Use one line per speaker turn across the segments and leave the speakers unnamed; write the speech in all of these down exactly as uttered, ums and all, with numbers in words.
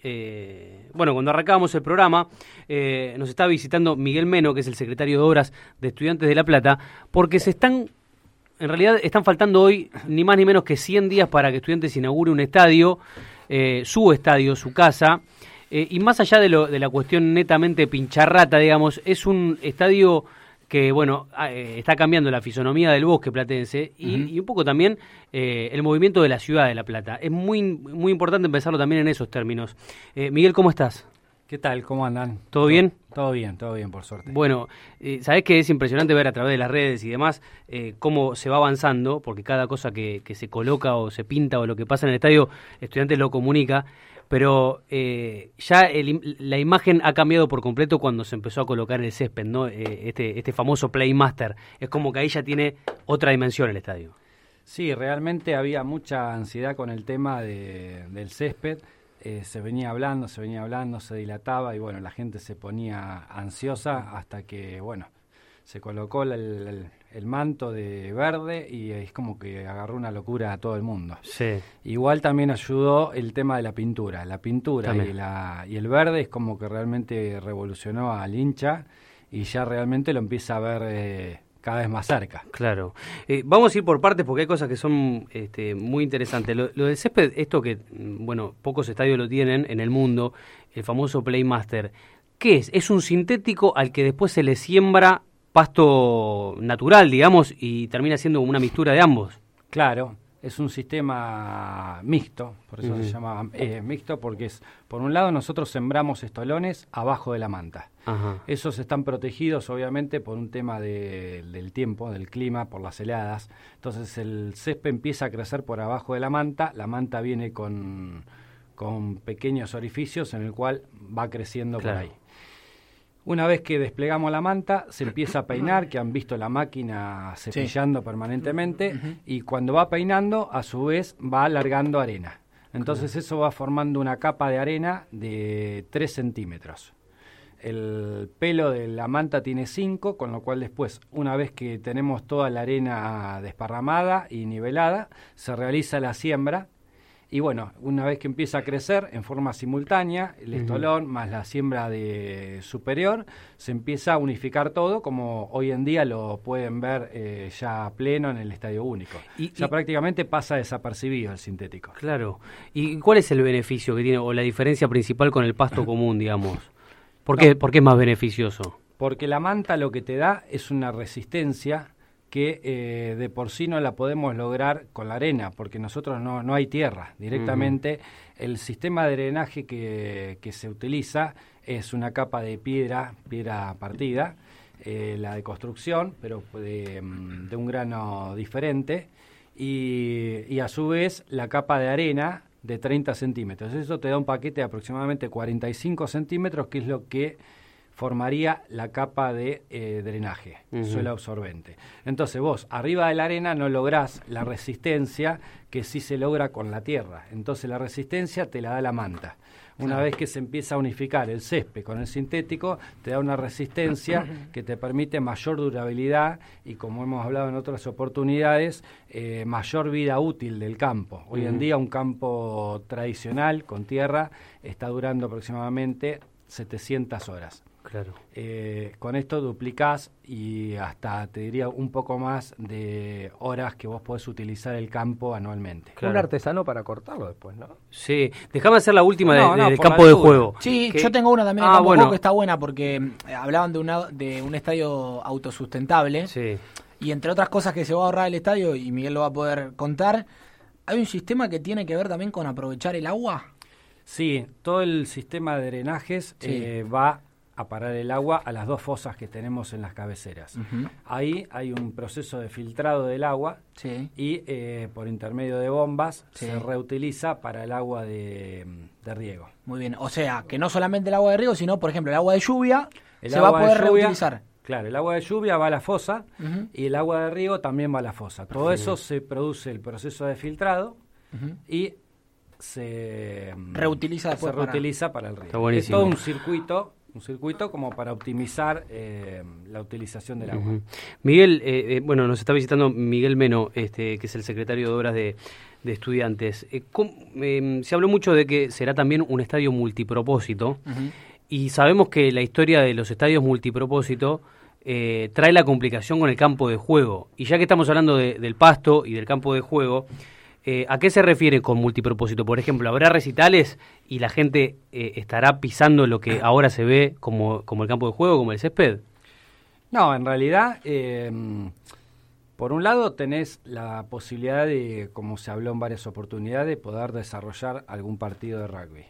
eh, bueno, cuando arrancábamos el programa, eh, nos está visitando Miguel Meno, que es el secretario de Obras de Estudiantes de La Plata, porque se están, en realidad están faltando hoy ni más ni menos que cien días para que Estudiantes inaugure un estadio, eh, su estadio, su casa, eh, y más allá de, lo, de la cuestión netamente pincharrata, digamos, es un estadio que, bueno, eh, está cambiando la fisonomía del bosque platense y, uh-huh. y un poco también eh, el movimiento de la ciudad de La Plata. Es muy muy importante empezarlo también en esos términos. Eh, Miguel, ¿cómo estás?
¿Qué tal? ¿Cómo andan?
¿Todo bien?
Todo bien, todo bien, por suerte.
Bueno, eh, sabés que es impresionante ver a través de las redes y demás eh, cómo se va avanzando, porque cada cosa que, que se coloca o se pinta o lo que pasa en el estadio, Estudiantes lo comunica, pero eh, ya el, la imagen ha cambiado por completo cuando se empezó a colocar el césped, ¿no? Eh, este, este famoso Playmaster. Es como que ahí ya tiene otra dimensión el estadio.
Sí, realmente había mucha ansiedad con el tema de, del césped. Eh, se venía hablando, se venía hablando, se dilataba y bueno, la gente se ponía ansiosa hasta que, bueno, se colocó el, el, el manto de verde y es como que agarró una locura a todo el mundo.
Sí.
Igual también ayudó el tema de la pintura. La pintura y, la, y el verde es como que realmente revolucionó al hincha y ya realmente lo empieza a ver eh, cada vez más cerca.
Claro. Eh, vamos a ir por partes porque hay cosas que son este, muy interesantes. Lo, lo del césped, esto que, bueno, pocos estadios lo tienen en el mundo, el famoso Playmaster. ¿Qué es? Es un sintético al que después se le siembra pasto natural, digamos, y termina siendo una mixtura de ambos.
Claro, es un sistema mixto, por eso uh-huh. se llama eh, mixto, porque es, por un lado nosotros sembramos estolones abajo de la manta. Uh-huh. Esos están protegidos obviamente por un tema de, del tiempo, del clima, por las heladas. Entonces el césped empieza a crecer por abajo de la manta, la manta viene con, con pequeños orificios en el cual va creciendo claro. por ahí. Una vez que desplegamos la manta, se empieza a peinar, que han visto la máquina cepillando sí. permanentemente, uh-huh. y cuando va peinando, a su vez, va alargando arena. Entonces uh-huh. eso va formando una capa de arena de tres centímetros. El pelo de la manta tiene cinco, con lo cual después, una vez que tenemos toda la arena desparramada y nivelada, se realiza la siembra. Y bueno, una vez que empieza a crecer en forma simultánea, el estolón uh-huh. más la siembra de superior, se empieza a unificar todo, como hoy en día lo pueden ver eh, ya pleno en el Estadio Único. Y, ya y, prácticamente pasa desapercibido el sintético.
Claro. ¿Y cuál es el beneficio que tiene, o la diferencia principal con el pasto común, digamos? ¿Por qué, no, ¿por qué es más beneficioso?
Porque la manta lo que te da es una resistencia que eh, de por sí no la podemos lograr con la arena, porque nosotros no, no hay tierra. Directamente uh-huh. el sistema de drenaje que, que se utiliza es una capa de piedra, piedra partida, eh, la de construcción, pero de, de un grano diferente, y, y a su vez la capa de arena de treinta centímetros. Eso te da un paquete de aproximadamente cuarenta y cinco centímetros, que es lo que formaría la capa de eh, drenaje, uh-huh. suelo absorbente. Entonces vos, arriba de la arena no lográs la resistencia que sí se logra con la tierra. Entonces la resistencia te la da la manta. Una vez que se empieza a unificar el césped con el sintético, te da una resistencia que te permite mayor durabilidad y, como hemos hablado en otras oportunidades, eh, mayor vida útil del campo. Hoy uh-huh. en día un campo tradicional con tierra está durando aproximadamente setecientas horas.
Claro.
Eh, con esto duplicás y hasta te diría un poco más de horas que vos podés utilizar el campo anualmente.
Claro. Un artesano para cortarlo después, ¿no?
Sí. Déjame hacer la última
no,
de,
no,
del campo de juego.
Sí,
que...
yo tengo una también en
ah,
campo
bueno.
de juego que está buena porque eh, hablaban de, una, de un estadio autosustentable.
Sí.
Y entre otras cosas que se va a ahorrar el estadio, y Miguel lo va a poder contar, hay un sistema que tiene que ver también con aprovechar el agua.
Sí, todo el sistema de drenajes sí. eh, va a parar el agua a las dos fosas que tenemos en las cabeceras. Uh-huh. Ahí hay un proceso de filtrado del agua
sí.
y eh, por intermedio de bombas
sí.
se reutiliza para el agua de, de riego.
Muy bien, o sea, que no solamente el agua de riego, sino, por ejemplo, el agua de lluvia
el
se
agua
va a poder
de lluvia,
reutilizar.
Claro, el agua de lluvia va a la fosa uh-huh. y el agua de riego también va a la fosa. Todo
sí.
eso se produce el proceso de filtrado uh-huh. y se
reutiliza,
se reutiliza para, para el riego.
Está buenísimo.
Es todo un circuito un circuito como para optimizar eh, la utilización del agua.
Uh-huh. Miguel, eh, eh, bueno, nos está visitando Miguel Meno, este, que es el secretario de Obras de, de Estudiantes. Eh, eh, se habló mucho de que será también un estadio multipropósito, uh-huh. y sabemos que la historia de los estadios multipropósito eh, trae la complicación con el campo de juego. Y ya que estamos hablando de, del pasto y del campo de juego, eh, ¿a qué se refiere con multipropósito? Por ejemplo, ¿habrá recitales y la gente eh, estará pisando lo que ahora se ve como, como el campo de juego, como el césped?
No, en realidad... Eh... Por un lado tenés la posibilidad de, como se habló en varias oportunidades, de poder desarrollar algún partido de rugby.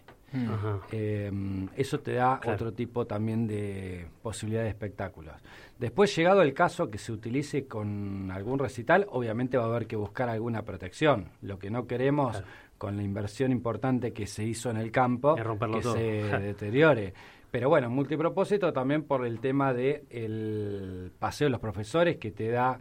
Eh, eso te da claro. otro tipo también de posibilidad de espectáculos. Después, llegado el caso que se utilice con algún recital, obviamente va a haber que buscar alguna protección. Lo que no queremos, claro. con la inversión importante que se hizo en el campo, es que todo. se deteriore. Pero bueno, multipropósito también por el tema de el paseo de los profesores, que te da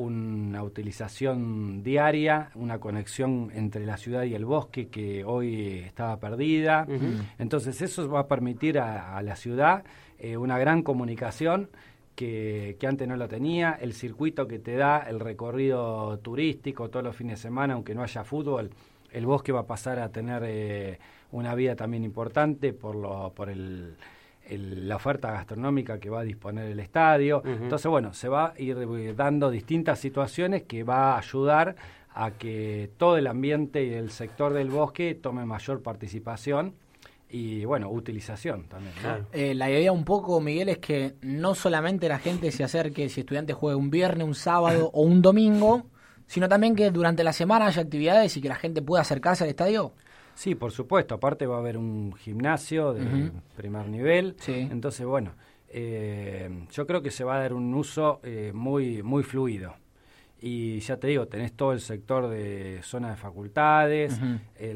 una utilización diaria, una conexión entre la ciudad y el bosque que hoy estaba perdida. Uh-huh. Entonces eso va a permitir a, a la ciudad eh, una gran comunicación que, que antes no la tenía, el circuito que te da, el recorrido turístico todos los fines de semana, aunque no haya fútbol, el bosque va a pasar a tener eh, una vida también importante por, lo, por el... El, la oferta gastronómica que va a disponer el estadio. Uh-huh. Entonces, bueno, se va a ir dando distintas situaciones que va a ayudar a que todo el ambiente y el sector del bosque tome mayor participación y, bueno, utilización también, ¿no?
Claro. Eh, la idea un poco, Miguel, es que no solamente la gente se acerque si Estudiantes juegue un viernes, un sábado o un domingo, sino también que durante la semana haya actividades y que la gente pueda acercarse al estadio.
Sí, por supuesto. Aparte va a haber un gimnasio de uh-huh. primer nivel. Sí. Entonces, bueno, eh, yo creo que se va a dar un uso eh, muy muy fluido. Y ya te digo, tenés todo el sector de zona de facultades, uh-huh.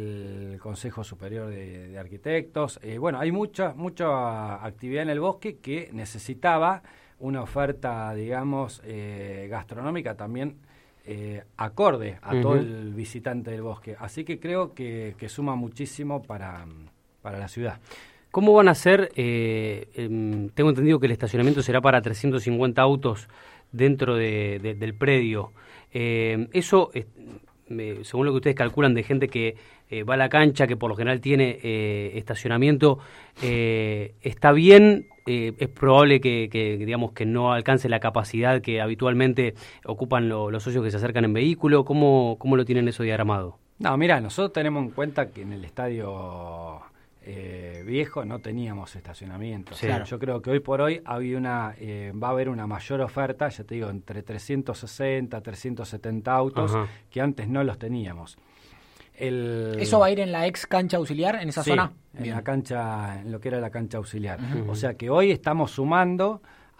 el Consejo Superior de, de Arquitectos. Eh, bueno, hay mucha, mucha actividad en el bosque que necesitaba una oferta, digamos, eh, gastronómica también Eh, acorde a uh-huh. todo el visitante del bosque. Así que creo que, que suma muchísimo para, para la ciudad.
¿Cómo van a ser? Eh, eh, tengo entendido que el estacionamiento será para trescientos cincuenta autos dentro de, de, del predio. Eh, eso, eh, me, según lo que ustedes calculan, de gente que eh, va a la cancha, que por lo general tiene eh, estacionamiento, eh, ¿está bien? Eh, es probable que, que digamos que no alcance la capacidad que habitualmente ocupan lo, los socios que se acercan en vehículo. ¿Cómo, cómo lo tienen eso diagramado?
No, mira, nosotros tenemos en cuenta que en el estadio eh, viejo no teníamos estacionamiento. Sí. Claro. Yo creo que hoy por hoy había una, eh, va a haber una mayor oferta, ya te digo, entre trescientos sesenta, trescientos setenta autos, ajá, que antes no los teníamos. El...
¿Eso va a ir en la ex cancha auxiliar, en esa
sí,
zona?
en Bien. la cancha, en lo que era la cancha auxiliar.
Uh-huh.
O sea que hoy estamos sumando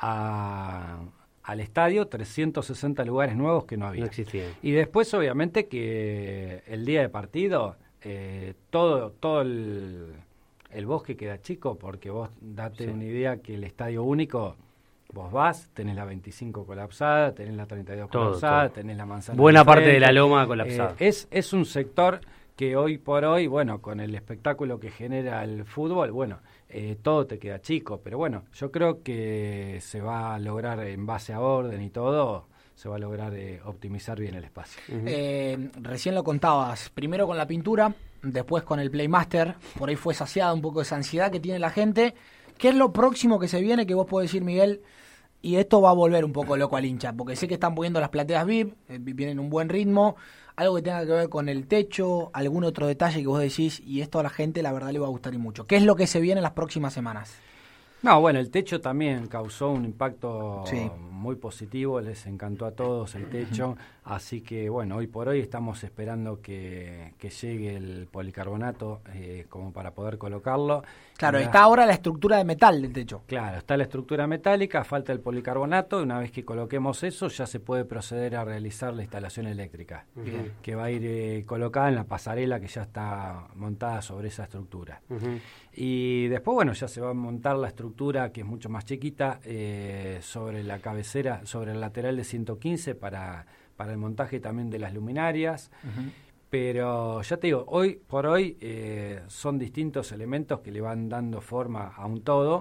a, al estadio trescientos sesenta lugares nuevos que no había.
No existían.
Y después, obviamente, que el día de partido, eh, todo, todo el, el bosque queda chico, porque vos date sí. una idea que el estadio único... Vos vas, tenés la veinticinco colapsada, tenés la treinta y dos todo, colapsada, todo. Tenés la manzana.
Buena parte de la loma colapsada.
Eh, es, es un sector que hoy por hoy, bueno, con el espectáculo que genera el fútbol, bueno, eh, todo te queda chico. Pero bueno, yo creo que se va a lograr, en base a orden y todo, se va a lograr eh, optimizar bien el espacio.
Uh-huh. Eh, recién lo contabas, primero con la pintura, después con el Playmaster, por ahí fue saciada un poco esa ansiedad que tiene la gente. ¿Qué es lo próximo que se viene que vos podés decir, Miguel? Y esto va a volver un poco loco al hincha, porque sé que están poniendo las plateas V I P, eh, vienen un buen ritmo, algo que tenga que ver con el techo, algún otro detalle que vos decís, y esto a la gente la verdad le va a gustar y mucho. ¿Qué es lo que se viene en las próximas semanas?
No, bueno, el techo también causó un impacto
sí.
muy positivo, les encantó a todos el techo, uh-huh. así que bueno, hoy por hoy estamos esperando que, que llegue el policarbonato eh, como para poder colocarlo.
Claro, está ahora la estructura de metal del techo.
Claro, está la estructura metálica, falta el policarbonato, una vez que coloquemos eso ya se puede proceder a realizar la instalación eléctrica, uh-huh. que va a ir eh, colocada en la pasarela que ya está montada sobre esa estructura. Uh-huh. Y después, bueno, ya se va a montar la estructura que es mucho más chiquita eh, sobre la cabecera, sobre el lateral de ciento quince para, para el montaje también de las luminarias. Uh-huh. Pero ya te digo, hoy por hoy eh, son distintos elementos que le van dando forma a un todo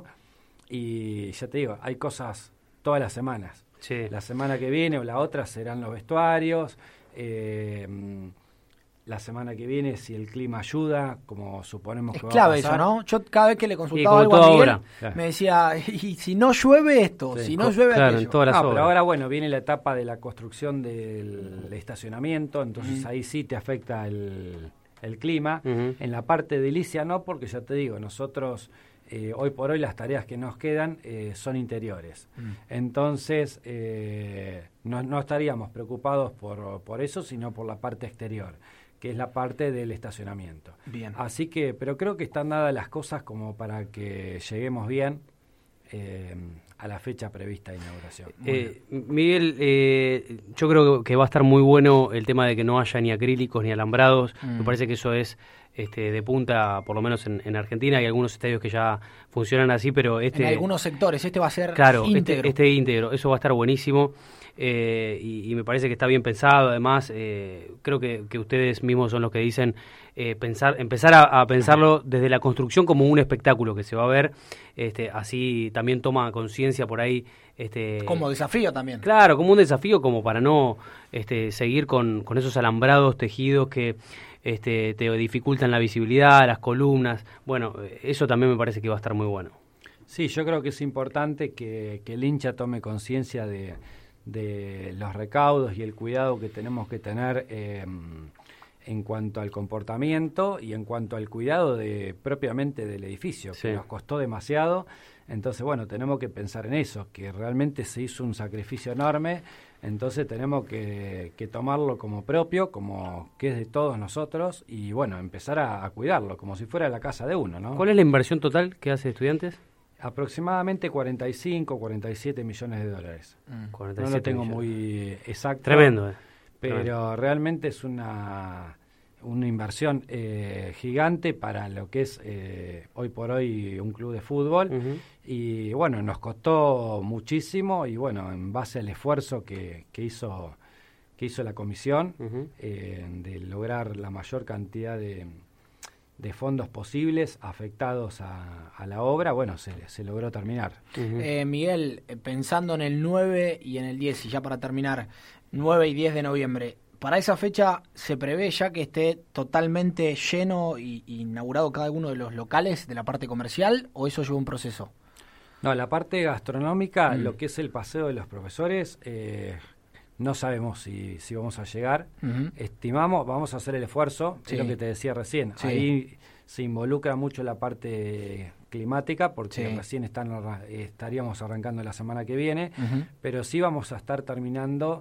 y ya te digo, hay cosas todas las semanas.
Sí.
La semana que viene o la otra serán los vestuarios, eh, la semana que viene, si el clima ayuda, como suponemos
es
que va
clave
a pasar.
eso, ¿no? Yo cada vez que le consultaba algo a Miguel,
obra.
me decía, y si no llueve esto,
Sí.
si no llueve
Claro,
aquello.
en todas las
No,
obras.
pero ahora, bueno, viene la etapa de la construcción del estacionamiento, entonces
Mm.
ahí sí te afecta el, el clima.
Ujú.
En la parte edilicia no, porque ya te digo, nosotros eh, hoy por hoy las tareas que nos quedan eh, son interiores.
Mm.
Entonces, eh, no, no estaríamos preocupados por, por eso, sino por la parte exterior, que es la parte del estacionamiento.
Bien.
Así que, pero creo que están dadas las cosas como para que lleguemos bien eh, a la fecha prevista de inauguración.
Eh, Miguel, eh, yo creo que va a estar muy bueno el tema de que no haya ni acrílicos ni alambrados.
Mm.
Me parece que eso es este, de punta, por lo menos en, en Argentina. Hay algunos estadios que ya funcionan así, pero este...
En algunos sectores, este va a ser
Claro,
íntegro.
Este, este íntegro, eso va a estar buenísimo. Eh, y, y me parece que está bien pensado. Además, eh, creo que, que ustedes mismos son los que dicen eh, pensar, empezar a, a pensarlo desde la construcción como un espectáculo que se va a ver. Este, así también toma conciencia por ahí. Este,
Como desafío también.
Claro, como un desafío, como para no este, seguir con, con esos alambrados tejidos que este, te dificultan la visibilidad, las columnas. Bueno, eso también me parece que va a estar muy bueno.
Sí, yo creo que es importante que, que el hincha tome conciencia de, de los recaudos y el cuidado que tenemos que tener eh, en cuanto al comportamiento y en cuanto al cuidado de propiamente del edificio,
Sí.
que nos costó demasiado. Entonces, bueno, tenemos que pensar en eso, que realmente se hizo un sacrificio enorme, entonces tenemos que, que tomarlo como propio, como que es de todos nosotros, y bueno, empezar a, a cuidarlo, como si fuera la casa de uno, ¿no?
¿Cuál es la inversión total que hace Estudiantes?
Aproximadamente cuarenta y cinco, cuarenta y siete millones de dólares.
Mm.
cuarenta y
No lo
siete
tengo
millones.
muy exacto.
Tremendo, eh.
Pero
Tremendo.
realmente es una, una inversión eh, gigante para lo que es eh, hoy por hoy un club de fútbol.
Ujú.
Y bueno, nos costó muchísimo y bueno, en base al esfuerzo que, que hizo que hizo la comisión
Ujú.
eh, de lograr la mayor cantidad de, de fondos posibles afectados a, a la obra, bueno, se, se logró terminar.
Ujú.
Eh, Miguel, eh, pensando en el nueve y en el diez, y ya para terminar, nueve y diez de noviembre, ¿para esa fecha se prevé ya que esté totalmente lleno y, y inaugurado cada uno de los locales de la parte comercial, o eso lleva un proceso?
No, la parte gastronómica,
Mm.
lo que es el paseo de los profesores, eh, no sabemos si, si vamos a llegar.
Ujú.
Estimamos, vamos a hacer el esfuerzo,
Sí.
es lo que te decía recién.
Sí.
Ahí se involucra mucho la parte climática, porque
Sí.
recién están, arra- estaríamos arrancando la semana que viene,
Ujú.
pero sí vamos a estar terminando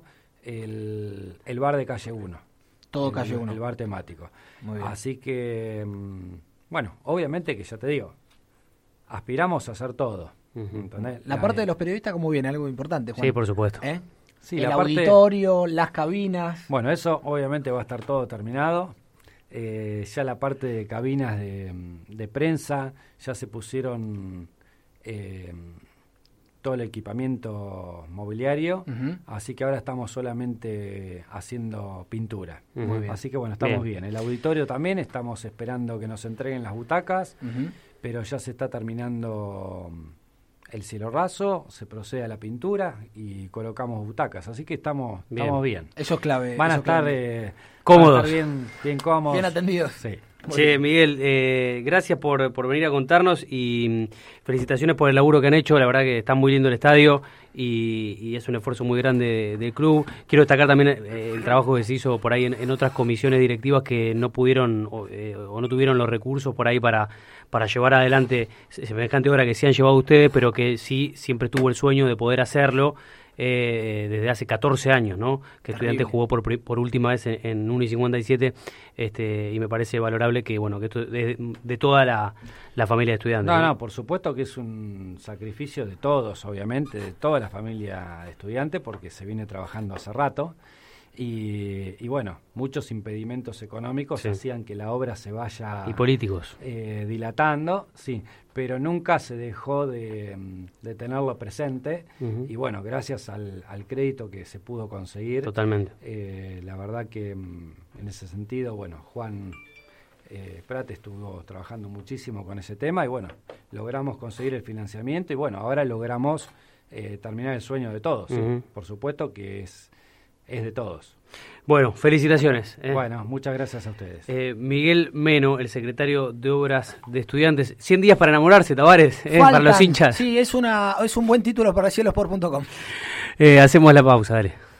el, el bar de calle uno.
Todo
el,
calle uno.
El bar temático.
Muy bien.
Así que, mm, bueno, obviamente que ya te digo, aspiramos a hacer todo.
Ujú.
¿entendés?
La parte de los periodistas, ¿cómo viene? Algo importante, Juan.
Sí, por supuesto.
¿Eh?
Sí,
el
la parte-
auditorio, las cabinas.
Bueno, eso obviamente va a estar todo terminado. Eh, ya la parte de cabinas de, de prensa, ya se pusieron eh, todo el equipamiento mobiliario,
Ujú.
así que ahora estamos solamente haciendo pintura.
Ujú. Muy bien.
Así que bueno, estamos
Bien.
bien. El auditorio también, estamos esperando que nos entreguen las butacas,
Ujú.
pero ya se está terminando el cielo raso, se procede a la pintura y colocamos butacas, así que estamos
Bien.
estamos bien.
Eso es clave.
Van a
eso es
estar,
clave.
eh,
Cómodos.
van a estar bien, bien cómodos.
Bien atendidos.
Sí.
Muy
Che,
bien.
Miguel, eh, gracias por, por venir a contarnos y mm, felicitaciones por el laburo que han hecho. La verdad que está muy lindo el estadio y, y es un esfuerzo muy grande de- del club. Quiero destacar también eh, el trabajo que se hizo por ahí en, en otras comisiones directivas que no pudieron o, eh, o no tuvieron los recursos por ahí para, para llevar adelante semejante obra que sí han llevado ustedes, pero que sí siempre tuvo el sueño de poder hacerlo. Eh, desde hace catorce años, ¿no? Que
Terrible.
Estudiantes jugó por, pri- por última vez en, en uno y cincuenta y siete, este, y me parece valorable que, bueno, que esto es de, de toda la, la familia de Estudiantes.
No, no, por supuesto que es un sacrificio de todos, obviamente, de toda la familia de estudiantes, porque se viene trabajando hace rato. Y, y bueno, muchos impedimentos económicos
Sí.
hacían que la obra se vaya
Y políticos.
eh, dilatando, sí, pero nunca se dejó de, mm, de tenerlo presente.
Ujú.
Y bueno, gracias al, al crédito que se pudo conseguir,
Totalmente.
eh, la verdad que mm, en ese sentido, bueno, Juan eh, Prat estuvo trabajando muchísimo con ese tema y bueno, logramos conseguir el financiamiento y bueno, ahora logramos eh, terminar el sueño de todos, ¿sí?
Ujú.
Por supuesto que es es de todos.
Bueno, felicitaciones.
¿eh? Bueno, muchas gracias a ustedes.
Eh, Miguel Meno, el secretario de Obras de Estudiantes. cien días para enamorarse, Tavares, eh, para los hinchas.
Sí, es, una, es un buen título para cielo sport punto com.
Eh, hacemos la pausa, dale.